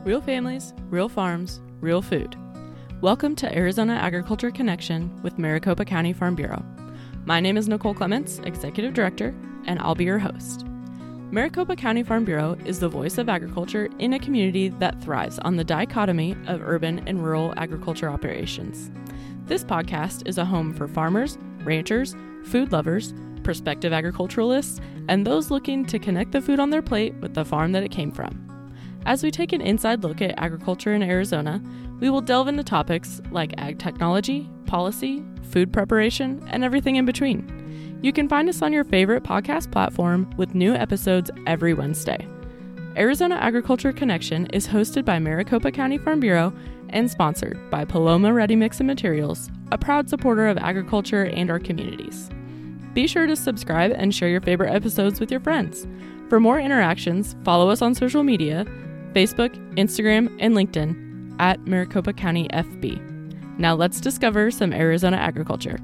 Real families, real farms, real food. Welcome to Arizona Agriculture Connection with Maricopa County Farm Bureau. My name is Nicole Clements, Executive Director, and I'll be your host. Maricopa County Farm Bureau is the voice of agriculture in a community that thrives on the dichotomy of urban and rural agriculture operations. This podcast is a home for farmers, ranchers, food lovers, prospective agriculturalists, and those looking to connect the food on their plate with the farm that it came from. As we take an inside look at agriculture in Arizona, we will delve into topics like ag technology, policy, food preparation, and everything in between. You can find us on your favorite podcast platform with new episodes every Wednesday. Arizona Agriculture Connection is hosted by Maricopa County Farm Bureau and sponsored by Paloma Ready Mix and Materials, a proud supporter of agriculture and our communities. Be sure to subscribe and share your favorite episodes with your friends. For more interactions, follow us on social media, Facebook, Instagram, and LinkedIn at Maricopa County FB. Now let's discover some Arizona agriculture.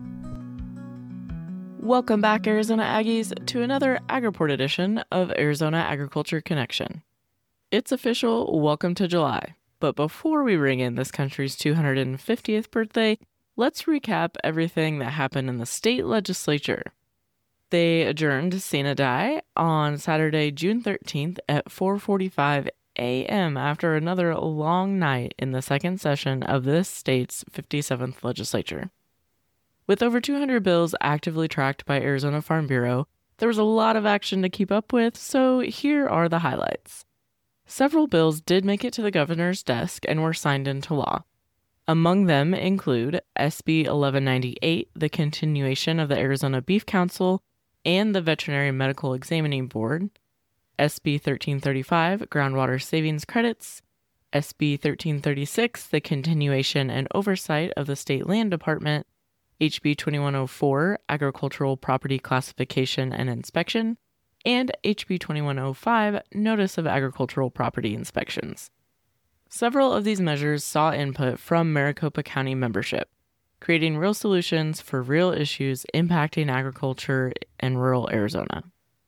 Welcome back, Arizona Aggies, to another AgReport edition of Arizona Agriculture Connection. It's official, welcome to July. But before we ring in this country's 250th birthday, let's recap everything that happened in the state legislature. They adjourned sine die on Saturday, June 13th at 4:45 a.m. after another long night in the second session of this state's 57th legislature. With over 200 bills actively tracked by Arizona Farm Bureau, there was a lot of action to keep up with, so here are the highlights. Several bills did make it to the governor's desk and were signed into law. Among them include SB 1198, the continuation of the Arizona Beef Council and the Veterinary Medical Examining Board, SB 1335, Groundwater Savings Credits, SB 1336, the continuation and oversight of the State Land Department, HB 2104, Agricultural Property Classification and Inspection, and HB 2105, Notice of Agricultural Property Inspections. Several of these measures saw input from Maricopa County membership, creating real solutions for real issues impacting agriculture in rural Arizona.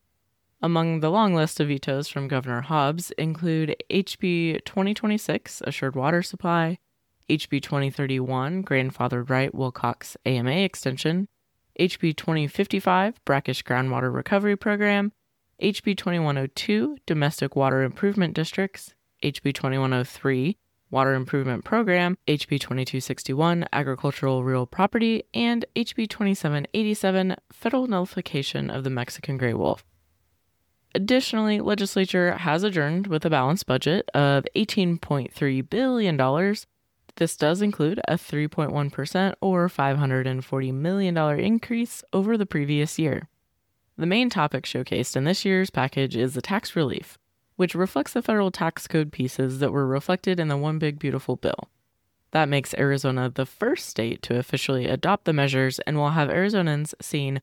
Among the long list of vetoes from Governor Hobbs include HB 2026, Assured Water Supply, HB 2031, Grandfathered Right Wilcox AMA Extension, HB 2055, Brackish Groundwater Recovery Program, HB 2102, Domestic Water Improvement Districts, HB 2103, Water Improvement Program, HB 2261, Agricultural Real Property, and HB 2787, Federal Nullification of the Mexican Gray Wolf. Additionally, legislature has adjourned with a balanced budget of $18.3 billion. This does include a 3.1% or $540 million increase over the previous year. The main topic showcased in this year's package is the tax relief, which reflects the federal tax code pieces that were reflected in the One Big Beautiful Bill. That makes Arizona the first state to officially adopt the measures and will have Arizonans seeing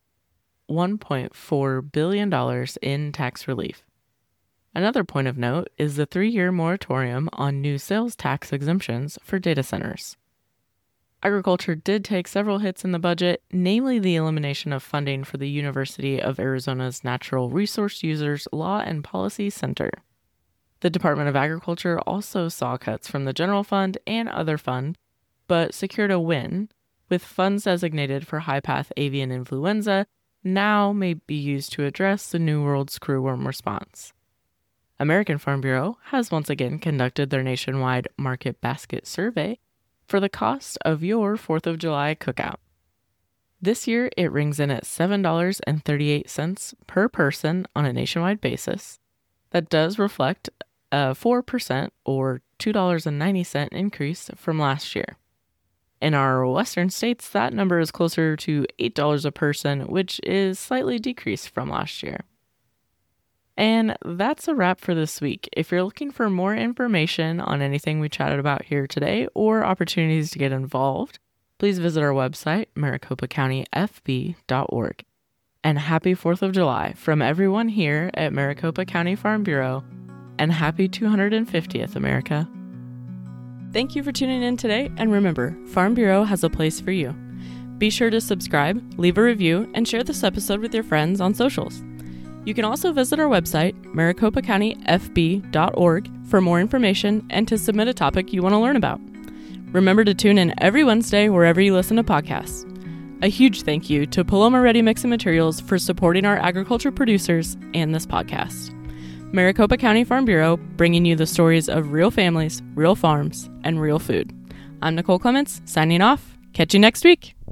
$1.4 billion in tax relief. Another point of note is the 3-year moratorium on new sales tax exemptions for data centers. Agriculture did take several hits in the budget, namely the elimination of funding for the University of Arizona's Natural Resource Users Law and Policy Center. The Department of Agriculture also saw cuts from the general fund and other fund, but secured a win, with funds designated for high-path avian influenza now may be used to address the New World screwworm response. American Farm Bureau has once again conducted their nationwide market basket survey for the cost of your 4th of July cookout. This year, it rings in at $7.38 per person on a nationwide basis. That does reflect a 4% or $2.90 increase from last year. In our western states, that number is closer to $8 a person, which is slightly decreased from last year. And that's a wrap for this week. If you're looking for more information on anything we chatted about here today or opportunities to get involved, please visit our website, maricopacountyfb.org. And happy 4th of July from everyone here at Maricopa County Farm Bureau, and happy 250th, America. Thank you for tuning in today, and remember, Farm Bureau has a place for you. Be sure to subscribe, leave a review, and share this episode with your friends on socials. You can also visit our website, maricopacountyfb.org, for more information and to submit a topic you want to learn about. Remember to tune in every Wednesday wherever you listen to podcasts. A huge thank you to Paloma Ready Mix and Materials for supporting our agriculture producers and this podcast. Maricopa County Farm Bureau, bringing you the stories of real families, real farms, and real food. I'm Nicole Clements, signing off. Catch you next week.